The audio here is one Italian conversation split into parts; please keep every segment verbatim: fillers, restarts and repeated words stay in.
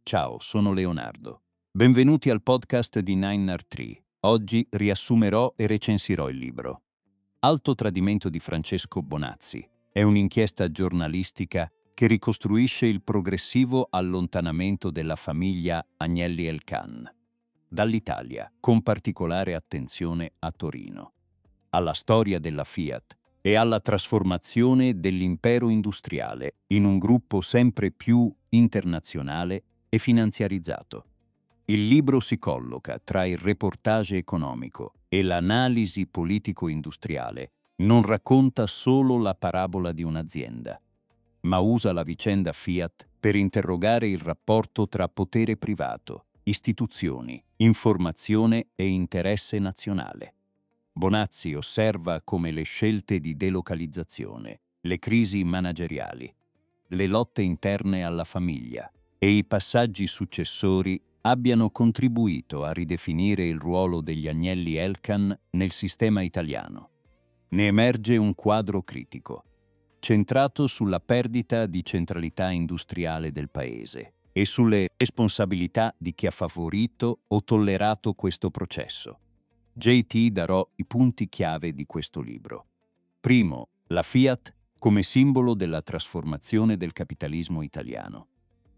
Ciao, sono Leonardo. Benvenuti al podcast di Nine R Tree. Oggi riassumerò e recensirò il libro. Alto tradimento di Francesco Bonazzi è un'inchiesta giornalistica che ricostruisce il progressivo allontanamento della famiglia Agnelli Elkann dall'Italia, con particolare attenzione a Torino, alla storia della Fiat e alla trasformazione dell'impero industriale in un gruppo sempre più internazionale e finanziarizzato. Il libro si colloca tra il reportage economico e l'analisi politico-industriale, non racconta solo la parabola di un'azienda, ma usa la vicenda Fiat per interrogare il rapporto tra potere privato, istituzioni, informazione e interesse nazionale. Bonazzi osserva come le scelte di delocalizzazione, le crisi manageriali, le lotte interne alla famiglia e i passaggi successori abbiano contribuito a ridefinire il ruolo degli Agnelli Elkann nel sistema italiano. Ne emerge un quadro critico, centrato sulla perdita di centralità industriale del paese e sulle responsabilità di chi ha favorito o tollerato questo processo. J T darò i punti chiave di questo libro. Primo, la Fiat come simbolo della trasformazione del capitalismo italiano.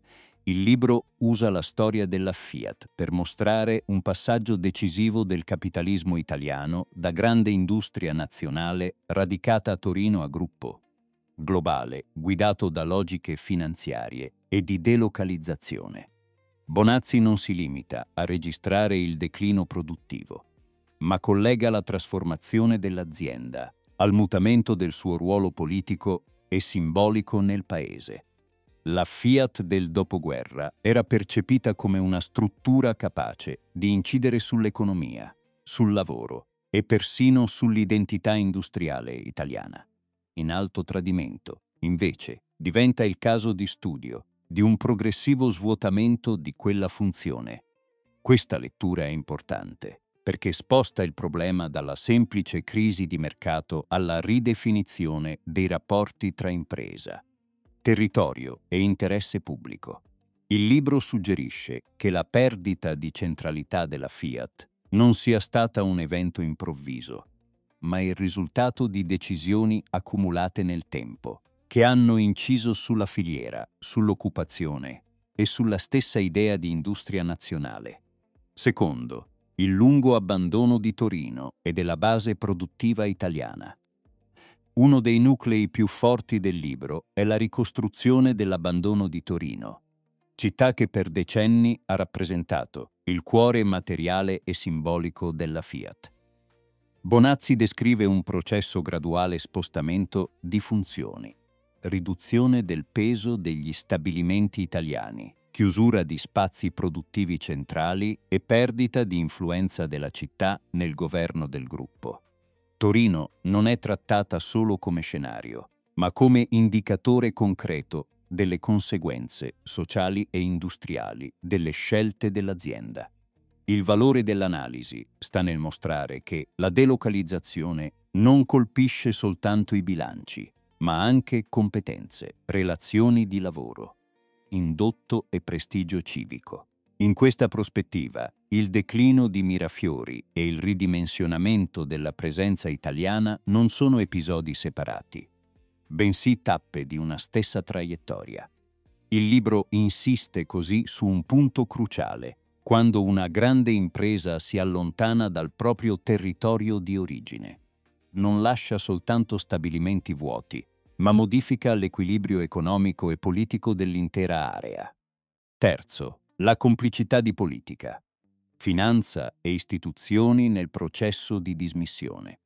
Il libro usa la storia della Fiat per mostrare un passaggio decisivo del capitalismo italiano da grande industria nazionale radicata a Torino a gruppo globale, guidato da logiche finanziarie e di delocalizzazione. Bonazzi non si limita a registrare il declino produttivo, ma collega la trasformazione dell'azienda al mutamento del suo ruolo politico e simbolico nel paese. La Fiat del dopoguerra era percepita come una struttura capace di incidere sull'economia, sul lavoro e persino sull'identità industriale italiana. In Alto tradimento, invece, diventa il caso di studio di un progressivo svuotamento di quella funzione. Questa lettura è importante perché sposta il problema dalla semplice crisi di mercato alla ridefinizione dei rapporti tra impresa, territorio e interesse pubblico. Il libro suggerisce che la perdita di centralità della Fiat non sia stata un evento improvviso, ma il risultato di decisioni accumulate nel tempo, che hanno inciso sulla filiera, sull'occupazione e sulla stessa idea di industria nazionale. Secondo, il lungo abbandono di Torino e della base produttiva italiana. Uno dei nuclei più forti del libro è la ricostruzione dell'abbandono di Torino, città che per decenni ha rappresentato il cuore materiale e simbolico della Fiat. Bonazzi descrive un processo graduale spostamento di funzioni, riduzione del peso degli stabilimenti italiani, chiusura di spazi produttivi centrali e perdita di influenza della città nel governo del gruppo. Torino non è trattata solo come scenario, ma come indicatore concreto delle conseguenze sociali e industriali delle scelte dell'azienda. Il valore dell'analisi sta nel mostrare che la delocalizzazione non colpisce soltanto i bilanci, ma anche competenze, relazioni di lavoro, indotto e prestigio civico. In questa prospettiva, il declino di Mirafiori e il ridimensionamento della presenza italiana non sono episodi separati, bensì tappe di una stessa traiettoria. Il libro insiste così su un punto cruciale: quando una grande impresa si allontana dal proprio territorio di origine. Non lascia soltanto stabilimenti vuoti, ma modifica l'equilibrio economico e politico dell'intera area. Terzo, la complicità di politica, finanza e istituzioni nel processo di dismissione.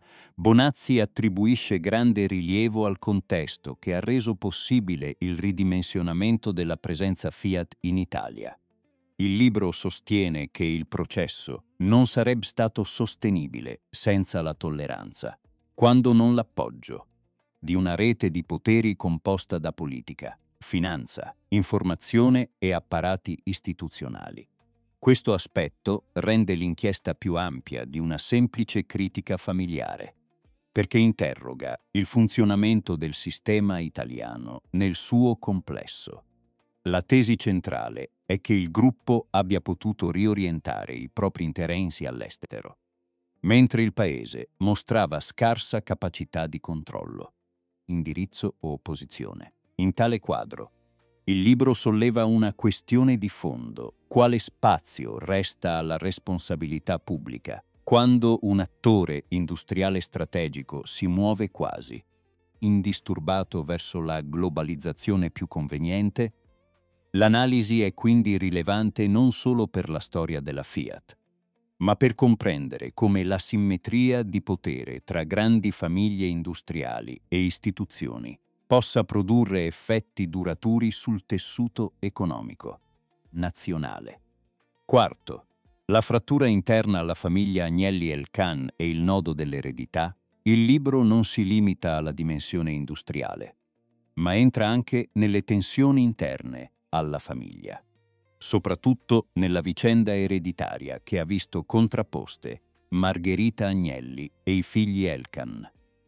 Bonazzi attribuisce grande rilievo al contesto che ha reso possibile il ridimensionamento della presenza Fiat in Italia. Il libro sostiene che il processo non sarebbe stato sostenibile senza la tolleranza, quando non l'appoggio, di una rete di poteri composta da politica, finanza, informazione e apparati istituzionali. Questo aspetto rende l'inchiesta più ampia di una semplice critica familiare, perché interroga il funzionamento del sistema italiano nel suo complesso. La tesi centrale è che il gruppo abbia potuto riorientare i propri interessi all'estero, mentre il paese mostrava scarsa capacità di controllo, indirizzo o opposizione. In tale quadro, il libro solleva una questione di fondo: quale spazio resta alla responsabilità pubblica quando un attore industriale strategico si muove quasi indisturbato verso la globalizzazione più conveniente? L'analisi è quindi rilevante non solo per la storia della Fiat, ma per comprendere come l'asimmetria di potere tra grandi famiglie industriali e istituzioni possa produrre effetti duraturi sul tessuto economico nazionale. Quarto, la frattura interna alla famiglia Agnelli Elkann e il nodo dell'eredità. Il libro non si limita alla dimensione industriale, ma entra anche nelle tensioni interne alla famiglia, soprattutto nella vicenda ereditaria che ha visto contrapposte Margherita Agnelli e i figli Elkann.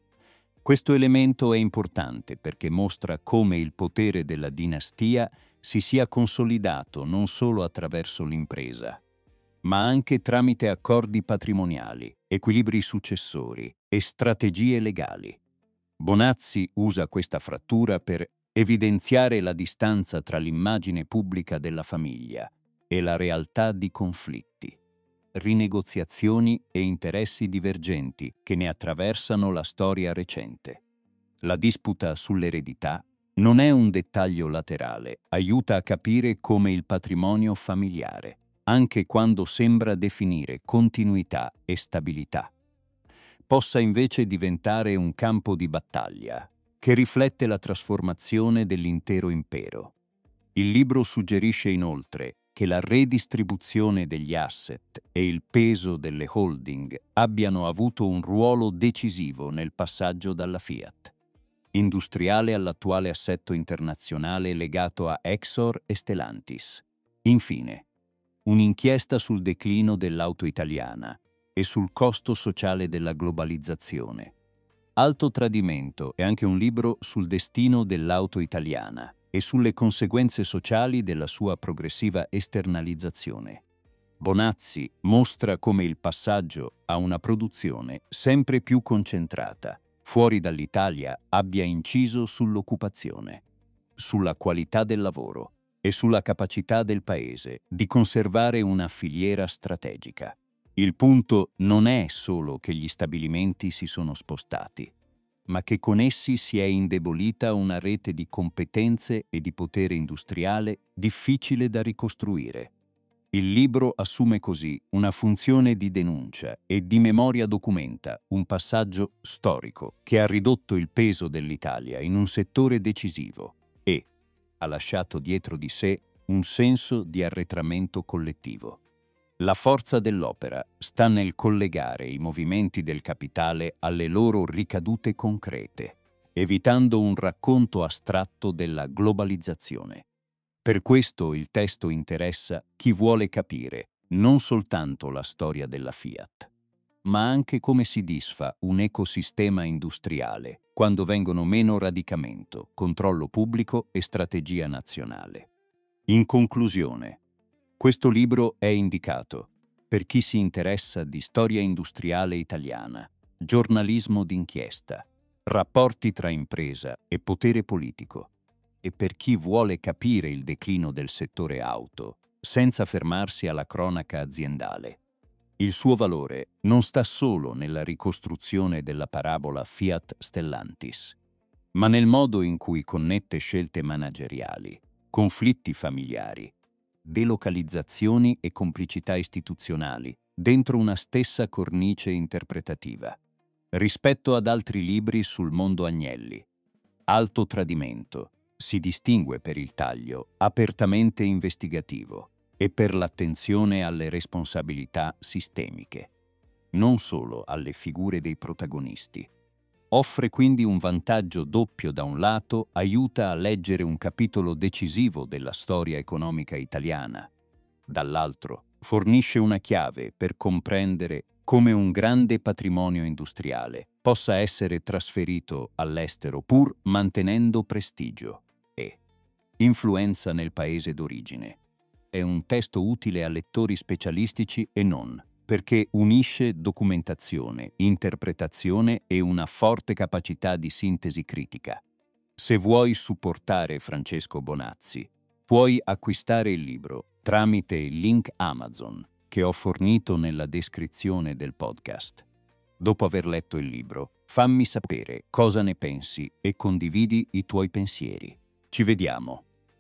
Questo elemento è importante perché mostra come il potere della dinastia si sia consolidato non solo attraverso l'impresa, ma anche tramite accordi patrimoniali, equilibri successori e strategie legali. Bonazzi usa questa frattura per evidenziare la distanza tra l'immagine pubblica della famiglia e la realtà di conflitti, rinegoziazioni e interessi divergenti che ne attraversano la storia recente. La disputa sull'eredità non è un dettaglio laterale, aiuta a capire come il patrimonio familiare, anche quando sembra definire continuità e stabilità, possa invece diventare un campo di battaglia che riflette la trasformazione dell'intero impero. Il libro suggerisce inoltre che la redistribuzione degli asset e il peso delle holding abbiano avuto un ruolo decisivo nel passaggio dalla Fiat industriale all'attuale assetto internazionale legato a Exor e Stellantis. Infine, un'inchiesta sul declino dell'auto italiana e sul costo sociale della globalizzazione. Alto Tradimento è anche un libro sul destino dell'auto italiana e sulle conseguenze sociali della sua progressiva esternalizzazione. Bonazzi mostra come il passaggio a una produzione sempre più concentrata fuori dall'Italia abbia inciso sull'occupazione, sulla qualità del lavoro e sulla capacità del Paese di conservare una filiera strategica. Il punto non è solo che gli stabilimenti si sono spostati, ma che con essi si è indebolita una rete di competenze e di potere industriale difficile da ricostruire. Il libro assume così una funzione di denuncia e di memoria documenta un passaggio storico che ha ridotto il peso dell'Italia in un settore decisivo e ha lasciato dietro di sé un senso di arretramento collettivo. La forza dell'opera sta nel collegare i movimenti del capitale alle loro ricadute concrete, evitando un racconto astratto della globalizzazione. Per questo il testo interessa chi vuole capire non soltanto la storia della Fiat, ma anche come si disfa un ecosistema industriale quando vengono meno radicamento, controllo pubblico e strategia nazionale. In conclusione, questo libro è indicato per chi si interessa di storia industriale italiana, giornalismo d'inchiesta, rapporti tra impresa e potere politico, e per chi vuole capire il declino del settore auto senza fermarsi alla cronaca aziendale. Il suo valore non sta solo nella ricostruzione della parabola Fiat-Stellantis, ma nel modo in cui connette scelte manageriali, conflitti familiari, delocalizzazioni e complicità istituzionali dentro una stessa cornice interpretativa. Rispetto ad altri libri sul mondo Agnelli, Alto Tradimento si distingue per il taglio apertamente investigativo e per l'attenzione alle responsabilità sistemiche, non solo alle figure dei protagonisti. Offre quindi un vantaggio doppio: da un lato aiuta a leggere un capitolo decisivo della storia economica italiana, dall'altro fornisce una chiave per comprendere come un grande patrimonio industriale possa essere trasferito all'estero pur mantenendo prestigio e Influenza nel paese d'origine. È un testo utile a lettori specialistici e non, perché unisce documentazione, interpretazione e una forte capacità di sintesi critica. Se vuoi supportare Francesco Bonazzi, puoi acquistare il libro tramite il link Amazon che ho fornito nella descrizione del podcast. Dopo aver letto il libro, fammi sapere cosa ne pensi e condividi i tuoi pensieri. Ci vediamo!